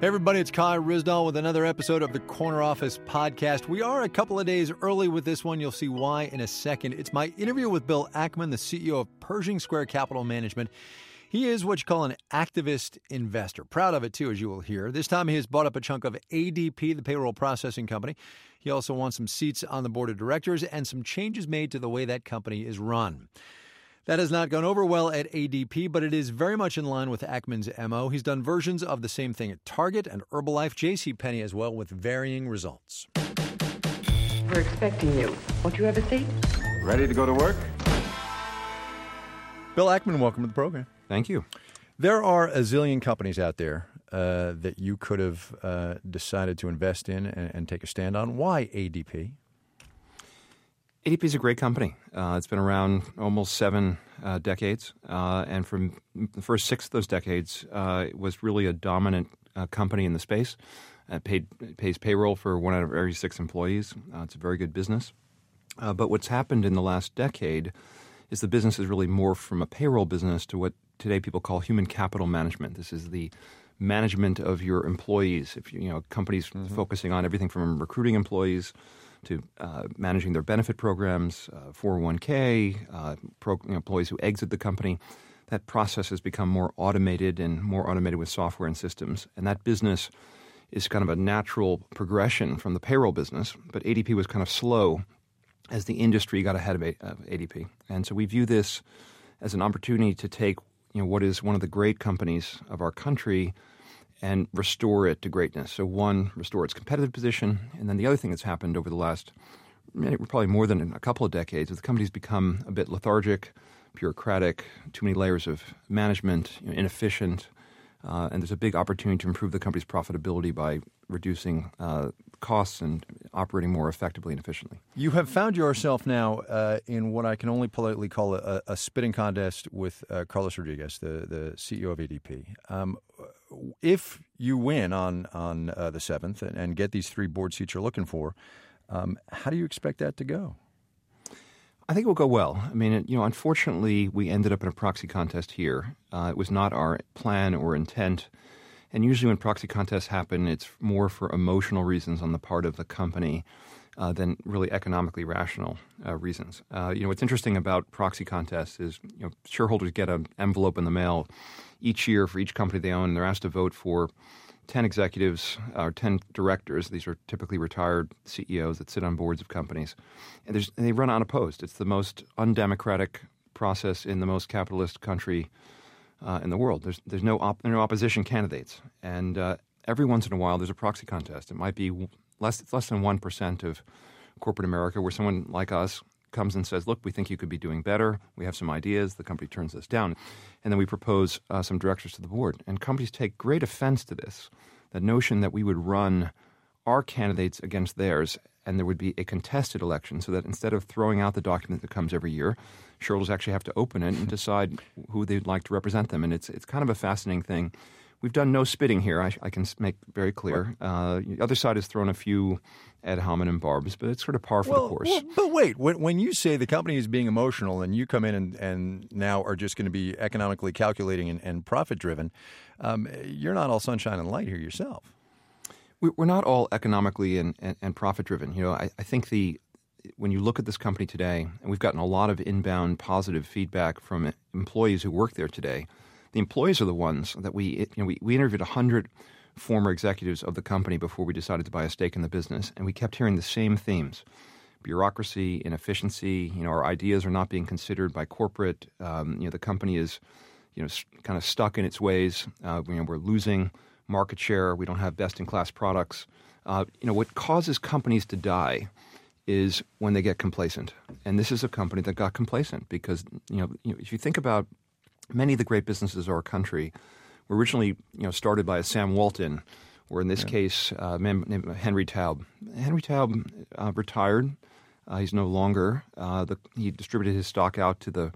Hey everybody, it's Kai Ryssdal with another episode of the Corner Office podcast. We are a couple of days early with this one. You'll see why in a second. It's my interview with Bill Ackman, the CEO of Pershing Square Capital Management. He is what you call an activist investor. Proud of it, too, as you will hear. This time he has bought up a chunk of ADP, the payroll processing company. He also wants some seats on the board of directors and some changes made to the way that company is run. That has not gone over well at ADP, but it is very much in line with Ackman's MO. He's done versions of the same thing at Target and Herbalife, JCPenney as well, with varying results. We're expecting you. Won't you have a seat? Ready to go to work? Bill Ackman, welcome to the program. Thank you. There are a zillion companies out there that you could have decided to invest in and take a stand on. Why ADP? ADP is a great company. It's been around almost 7 decades, and from the first 6 of those decades, it was really a dominant company in the space. It pays payroll for 1 out of every 6 employees. It's a very good business. But what's happened in the last decade is the business has really morphed from a payroll business to what today people call human capital management. This is the management of your employees. If companies focusing on everything from recruiting employees to managing their benefit programs, 401k, employees who exit the company. That process has become more automated and more automated with software and systems. And that business is kind of a natural progression from the payroll business. But ADP was kind of slow as the industry got ahead of ADP. And so we view this as an opportunity to take what is one of the great companies of our country and restore it to greatness. So one, restore its competitive position. And then the other thing that's happened over the last probably more than a couple of decades is the company's become a bit lethargic, bureaucratic, too many layers of management, inefficient. And there's a big opportunity to improve the company's profitability by reducing costs and operating more effectively and efficiently. You have found yourself now in what I can only politely call a spitting contest with Carlos Rodriguez, the CEO of ADP. If you win on the 7th and get these 3 board seats you're looking for, how do you expect that to go? I think it will go well. I mean, unfortunately, we ended up in a proxy contest here. It was not our plan or intent. And usually when proxy contests happen, it's more for emotional reasons on the part of the company than really economically rational reasons. What's interesting about proxy contests is shareholders get an envelope in the mail each year for each company they own. They're asked to vote for 10 executives or 10 directors. These are typically retired CEOs that sit on boards of companies. And they run unopposed. It's the most undemocratic process in the most capitalist country in the world. There's no opposition candidates. And every once in a while there's a proxy contest. It might be less than 1% of corporate America where someone like us comes and says, look, we think you could be doing better. We have some ideas. The company turns us down. And then we propose some directors to the board. And companies take great offense to this, the notion that we would run our candidates against theirs and there would be a contested election so that instead of throwing out the document that comes every year, shareholders actually have to open it and decide who they'd like to represent them. And it's kind of a fascinating thing. We've done no spitting here. I can make very clear. The other side has thrown a few ad hominem barbs, but it's sort of par for the course. But wait, when you say the company is being emotional and you come in and now are just going to be economically calculating and profit-driven, you're not all sunshine and light here yourself. We're not all economically and profit-driven. I think when you look at this company today, and we've gotten a lot of inbound positive feedback from employees who work there today, the employees are the ones that we interviewed 100 former executives of the company before we decided to buy a stake in the business, and we kept hearing the same themes: bureaucracy, inefficiency. Our ideas are not being considered by corporate. The company is, kind of stuck in its ways. We're losing market share. We don't have best-in-class products. What causes companies to die is when they get complacent, and this is a company that got complacent because if you think about many of the great businesses of our country were originally, started by a Sam Walton, or in this case, a man named Henry Taub. Henry Taub retired. He's no longer. He distributed his stock out to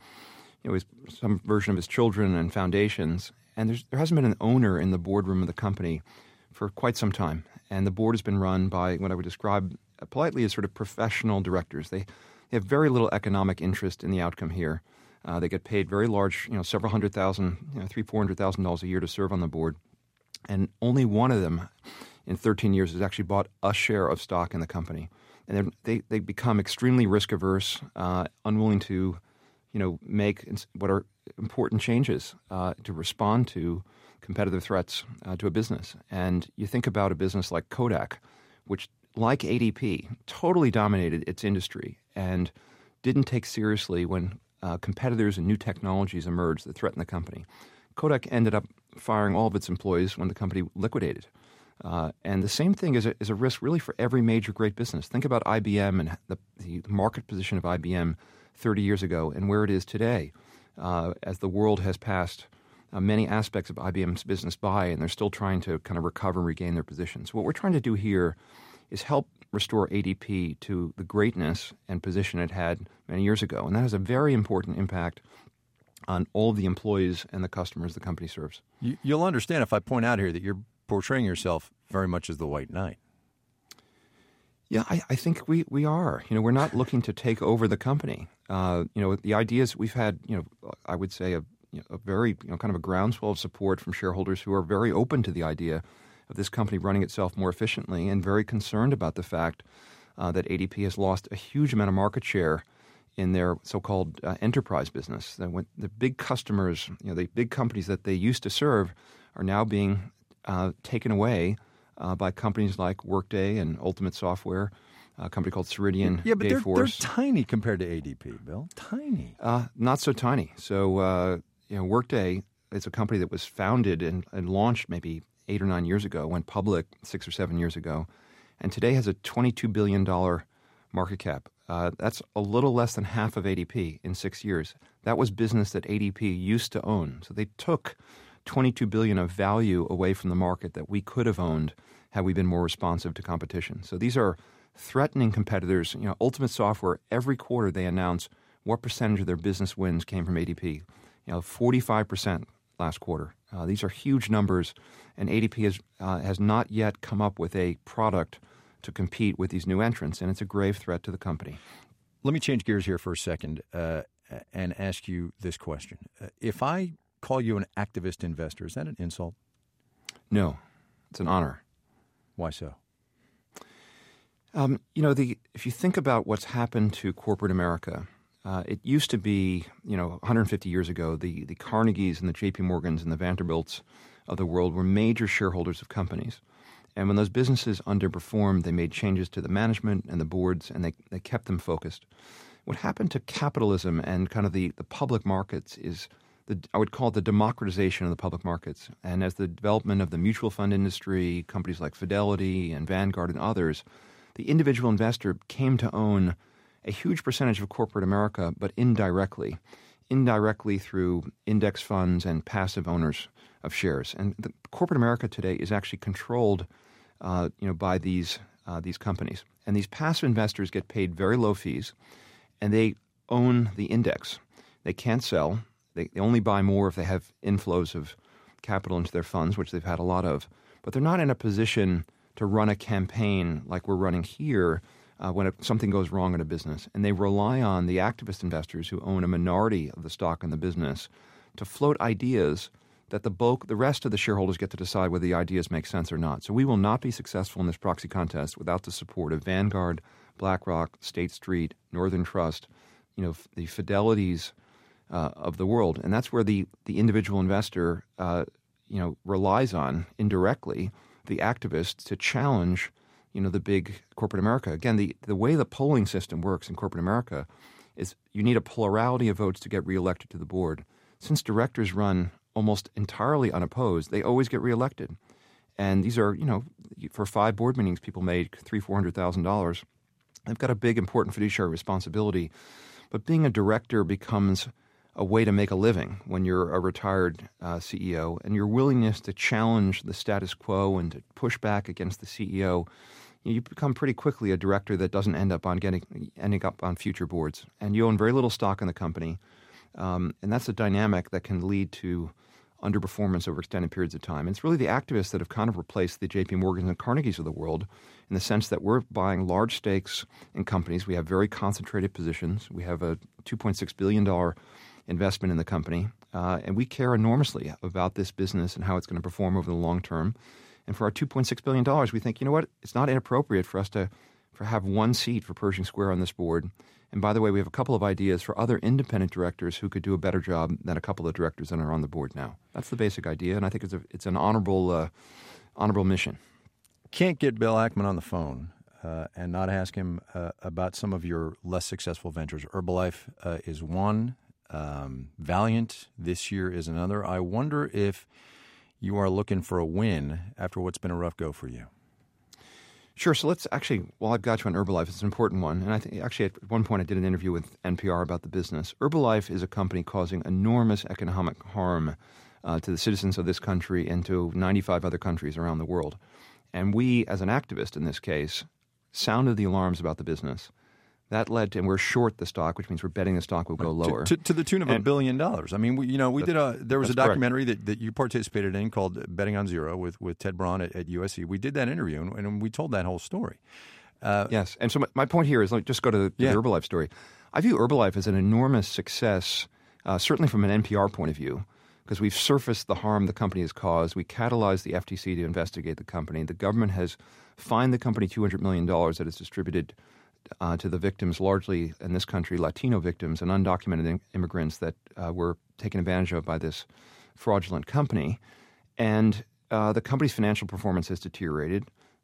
some version of his children and foundations. And there hasn't been an owner in the boardroom of the company for quite some time. And the board has been run by what I would describe politely as sort of professional directors. They have very little economic interest in the outcome here. They get paid very large, several $100,000, $300,000-$400,000 a year to serve on the board. And only one of them in 13 years has actually bought a share of stock in the company. And they become extremely risk-averse, unwilling to make what are important changes to respond to competitive threats to a business. And you think about a business like Kodak, which, like ADP, totally dominated its industry and didn't take seriously when competitors and new technologies emerged that threatened the company. Kodak ended up firing all of its employees when the company liquidated. And the same thing is a risk really for every major great business. Think about IBM and the market position of IBM 30 years ago and where it is today as the world has passed many aspects of IBM's business by, and they're still trying to kind of recover and regain their position. So what we're trying to do here is help restore ADP to the greatness and position it had many years ago. And that has a very important impact on all of the employees and the customers the company serves. You'll understand if I point out here that you're portraying yourself very much as the White Knight. Yeah, I think we are. We're not looking to take over the company. The ideas we've had, I would say a very, kind of a groundswell of support from shareholders who are very open to the idea of this company running itself more efficiently and very concerned about the fact that ADP has lost a huge amount of market share in their so-called enterprise business. When the big customers, the big companies that they used to serve are now being taken away by companies like Workday and Ultimate Software, a company called Ceridian. Yeah, but they're tiny compared to ADP, Bill. Tiny. Not so tiny. So, Workday is a company that was founded and launched maybe 8 or 9 years ago, went public 6 or 7 years ago, and today has a $22 billion market cap. That's a little less than half of ADP in 6 years. That was business that ADP used to own. So they took $22 billion of value away from the market that we could have owned had we been more responsive to competition. So these are threatening competitors. Ultimate Software, every quarter they announce what percentage of their business wins came from ADP. 45% last quarter. These are huge numbers, and ADP has not yet come up with a product to compete with these new entrants, and it's a grave threat to the company. Let me change gears here for a second and ask you this question. If I call you an activist investor, is that an insult? No, it's an honor. Why so? If you think about what's happened to corporate America, it used to be, 150 years ago, the Carnegies and the J.P. Morgans and the Vanderbilts of the world were major shareholders of companies. And when those businesses underperformed, they made changes to the management and the boards, and they kept them focused. What happened to capitalism and kind of the public markets is, I would call it the democratization of the public markets. And as the development of the mutual fund industry, companies like Fidelity and Vanguard and others, the individual investor came to own a huge percentage of corporate America, but indirectly through index funds and passive owners of shares. And corporate America today is actually controlled, by these companies. And these passive investors get paid very low fees, and they own the index. They can't sell. They only buy more if they have inflows of capital into their funds, which they've had a lot of. But they're not in a position to run a campaign like we're running here when something goes wrong in a business. And they rely on the activist investors who own a minority of the stock in the business to float ideas that the rest of the shareholders get to decide whether the ideas make sense or not. So we will not be successful in this proxy contest without the support of Vanguard, BlackRock, State Street, Northern Trust, the Fidelities of the world. And that's where the individual investor, relies on indirectly the activists to challenge the big corporate America. Again, the way the polling system works in corporate America is you need a plurality of votes to get reelected to the board. Since directors run almost entirely unopposed, they always get reelected. And these are, for 5 board meetings, people made $300,000-$400,000. They've got a big, important fiduciary responsibility. But being a director becomes a way to make a living when you're a retired CEO, and your willingness to challenge the status quo and to push back against the CEO, you become pretty quickly a director that doesn't ending up on future boards. And you own very little stock in the company. And that's a dynamic that can lead to underperformance over extended periods of time. And it's really the activists that have kind of replaced the J.P. Morgans and Carnegies of the world in the sense that we're buying large stakes in companies. We have very concentrated positions. We have a $2.6 billion investment in the company. And we care enormously about this business and how it's going to perform over the long term. And for our $2.6 billion, we think, you know what, it's not inappropriate for us to have one seat for Pershing Square on this board. And by the way, we have a couple of ideas for other independent directors who could do a better job than a couple of directors that are on the board now. That's the basic idea, and I think it's an honorable mission. Can't get Bill Ackman on the phone and not ask him about some of your less successful ventures. Herbalife is one. Valiant this year is another. I wonder if you are looking for a win after what's been a rough go for you. Sure. So let's actually, while I've got you on Herbalife, it's an important one. And I think actually at one point I did an interview with NPR about the business. Herbalife is a company causing enormous economic harm to the citizens of this country and to 95 other countries around the world. And we, as an activist in this case, sounded the alarms about the business. That led to, and we're short the stock, which means we're betting the stock will go lower. To the tune of $1 billion. I mean, there was a documentary that you participated in called Betting on Zero with Ted Braun at USC. We did that interview, and we told that whole story. Yes. And so my point here is, let me just go to the Herbalife story. I view Herbalife as an enormous success, certainly from an NPR point of view, because we've surfaced the harm the company has caused. We catalyzed the FTC to investigate the company. The government has fined the company $200 million that is distributed to the victims, largely in this country, Latino victims and undocumented immigrants that were taken advantage of by this fraudulent company. And the company's financial performance has deteriorated,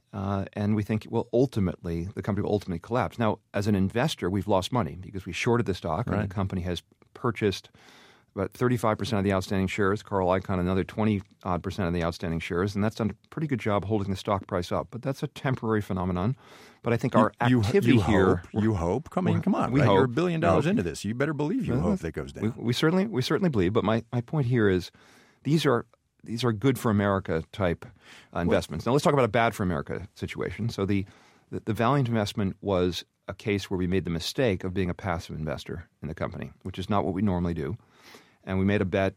and we think the company will ultimately collapse. Now, as an investor, we've lost money because we shorted the stock, and the company has purchased about 35% of the outstanding shares, Carl Icahn another 20% of the outstanding shares, and that's done a pretty good job holding the stock price up. But that's a temporary phenomenon. But I think our activity here... You hope? Come on. We hope. You're $1 billion into this. You better believe you hope that goes down. We certainly believe, but my point here is these are good for America type investments. Now let's talk about a bad for America situation. So the Valiant investment was a case where we made the mistake of being a passive investor in the company, which is not what we normally do. And we made a bet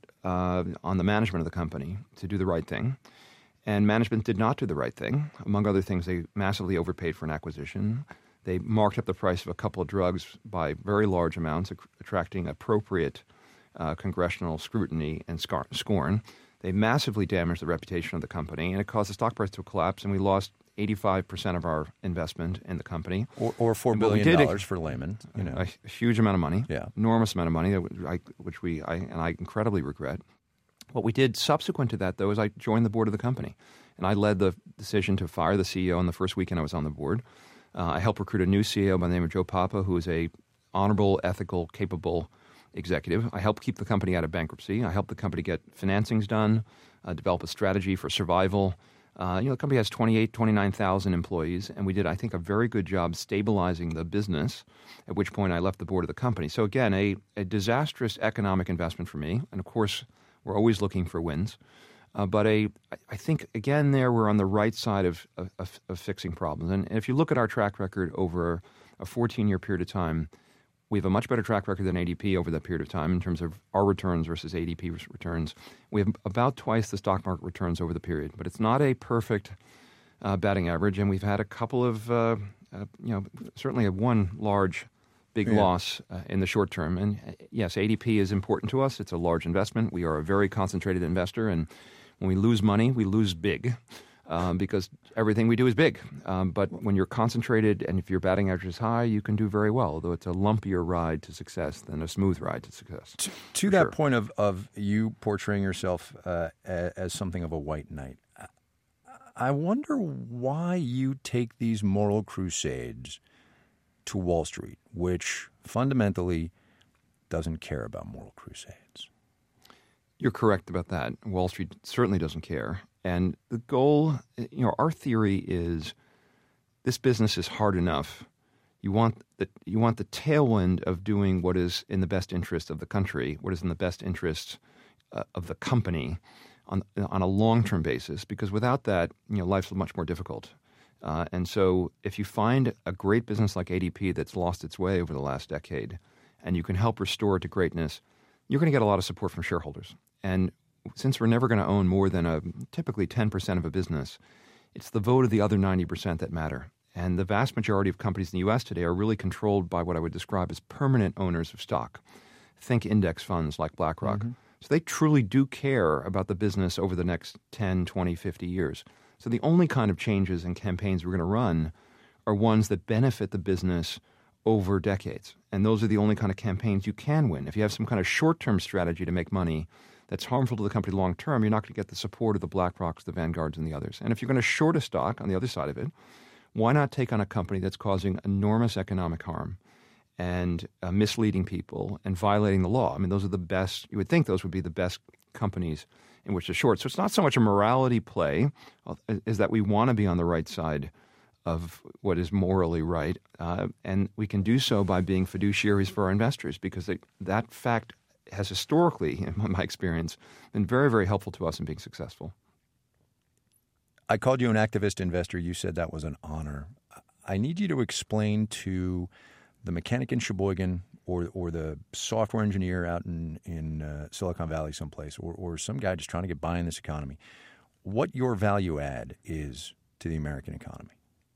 on the management of the company to do the right thing. And management did not do the right thing. Among other things, they massively overpaid for an acquisition. They marked up the price of a couple of drugs by very large amounts, attracting appropriate congressional scrutiny and scorn. They massively damaged the reputation of the company, and it caused the stock price to collapse, and we lost 85% of our investment in the company. Or $4 billion for laymen. A huge amount of money, enormous amount of money, which I incredibly regret. What we did subsequent to that, though, is I joined the board of the company, and I led the decision to fire the CEO on the first weekend I was on the board. I helped recruit a new CEO by the name of Joe Papa, who is a honorable, ethical, capable executive. I helped keep the company out of bankruptcy. I helped the company get financings done, develop a strategy for survival. The company has 29,000 employees, and we did, I think, a very good job stabilizing the business, at which point I left the board of the company. So again, a disastrous economic investment for me, and of course, we're always looking for wins. But I think, again, we're on the right side of fixing problems. And if you look at our track record over a 14-year period of time, we have a much better track record than ADP over that period of time in terms of our returns versus ADP returns. We have about twice the stock market returns over the period. But it's not a perfect batting average, and we've had a couple of, certainly one large big loss in the short term. And yes, ADP is important to us. It's a large investment. We are a very concentrated investor, and when we lose money, we lose big because everything we do is big. But when you're concentrated and if your batting average is high, you can do very well, although it's a lumpier ride to success than a smooth ride to success. To that point of you portraying yourself as something of a white knight, I wonder why you take these moral crusades to Wall Street, which fundamentally doesn't care about moral crusades. You're correct about that. Wall Street certainly doesn't care. And the goal, our theory is this business is hard enough. You want the tailwind of doing what is in the best interest of the country, what is in the best interest of the company on a long-term basis, because without that, life's much more difficult. And so if you find a great business like ADP that's lost its way over the last decade and you can help restore it to greatness, you're going to get a lot of support from shareholders. And since we're never going to own more than typically 10% of a business, it's the vote of the other 90% that matter. And the vast majority of companies in the U.S. today are really controlled by what I would describe as permanent owners of stock. Think index funds like BlackRock. Mm-hmm. So they truly do care about the business over the next 10, 20, 50 years. So the only kind of changes and campaigns we're going to run are ones that benefit the business over decades. And those are the only kind of campaigns you can win. If you have some kind of short-term strategy to make money that's harmful to the company long-term, you're not going to get the support of the BlackRocks, the Vanguards, and the others. And if you're going to short a stock on the other side of it, why not take on a company that's causing enormous economic harm and misleading people and violating the law? I mean, those are the best, you would think those would be the best companies in which to short. So it's not so much a morality play as that we want to be on the right side of what is morally right. And we can do so by being fiduciaries for our investors, because that fact has historically, in my experience, been very, very helpful to us in being successful. I called you an activist investor. You said that was an honor. I need you to explain to the mechanic in Sheboygan or the software engineer out in Silicon Valley someplace, or some guy just trying to get by in this economy, what your value add is to the American economy.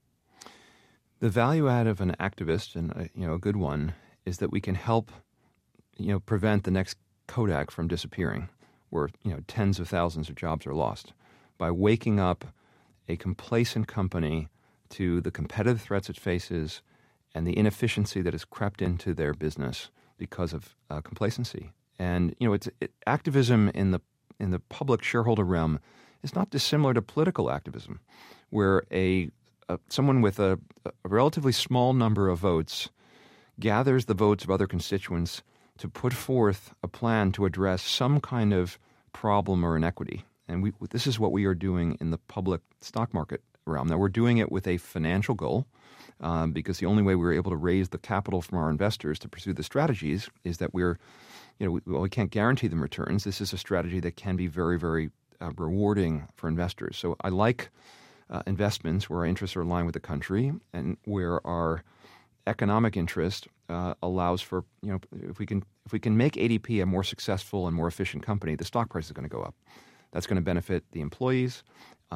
The value add of an activist, and a good one, is that we can help prevent the next Kodak from disappearing, where tens of thousands of jobs are lost, by waking up a complacent company to the competitive threats it faces and the inefficiency that has crept into their business because of complacency. And activism in the public shareholder realm is not dissimilar to political activism, where someone with a relatively small number of votes gathers the votes of other constituents to put forth a plan to address some kind of problem or inequity. And this is what we are doing in the public stock market realm. Now, we're doing it with a financial goal, because the only way we're able to raise the capital from our investors to pursue the strategies is that we can't guarantee them returns. This is a strategy that can be very, very rewarding for investors. So I like investments where our interests are aligned with the country and where our economic interest allows for, if we can make ADP a more successful and more efficient company, the stock price is going to go up. That's going to benefit the employees.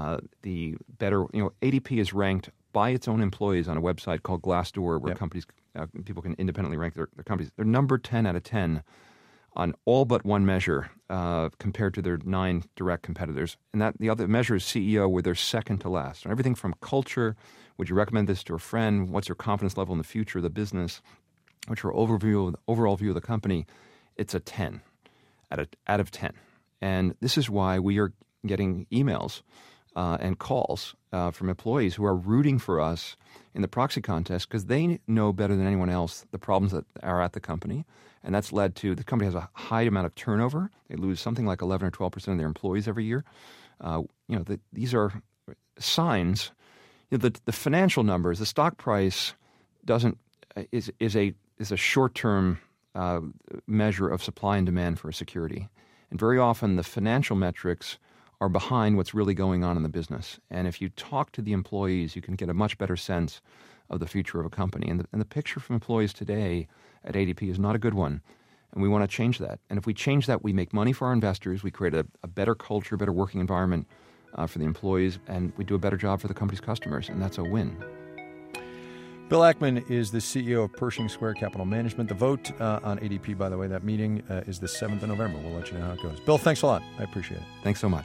ADP is ranked by its own employees on a website called Glassdoor, where people can independently rank their companies. They're number 10 out of 10 on all but one measure compared to their 9 direct competitors. And the other measure is CEO, where they're second to last. And everything from culture, would you recommend this to a friend, what's your confidence level in the future of the business, what's your overall view of the company, it's a 10 out of 10. And this is why we are getting emails and calls from employees who are rooting for us in the proxy contest, because they know better than anyone else the problems that are at the company. And that's led to the company has a high amount of turnover. They lose something like 11 or 12% of their employees every year. These are signs. The financial numbers, the stock price is a short-term measure of supply and demand for a security. And very often the financial metrics are behind what's really going on in the business. And if you talk to the employees, you can get a much better sense of the future of a company. And the picture from employees today at ADP is not a good one. And we want to change that. And if we change that, we make money for our investors, we create a better culture, better working environment for the employees, and we do a better job for the company's customers. And that's a win. Bill Ackman is the CEO of Pershing Square Capital Management. The vote on ADP, by the way, that meeting is the 7th of November. We'll let you know how it goes. Bill, thanks a lot. I appreciate it. Thanks so much.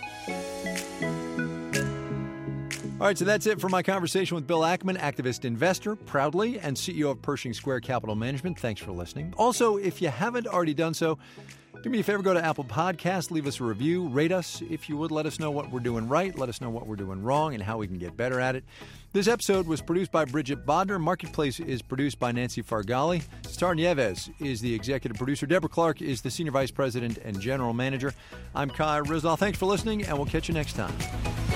All right, so that's it for my conversation with Bill Ackman, activist investor, proudly, and CEO of Pershing Square Capital Management. Thanks for listening. Also, if you haven't already done so, do me a favor, go to Apple Podcasts, leave us a review, rate us if you would. Let us know what we're doing right, let us know what we're doing wrong, and how we can get better at it. This episode was produced by Bridget Bodner. Marketplace is produced by Nancy Fargali. Star Nieves is the executive producer. Deborah Clark is the senior vice president and general manager. I'm Kai Ryssdal. Thanks for listening, and we'll catch you next time.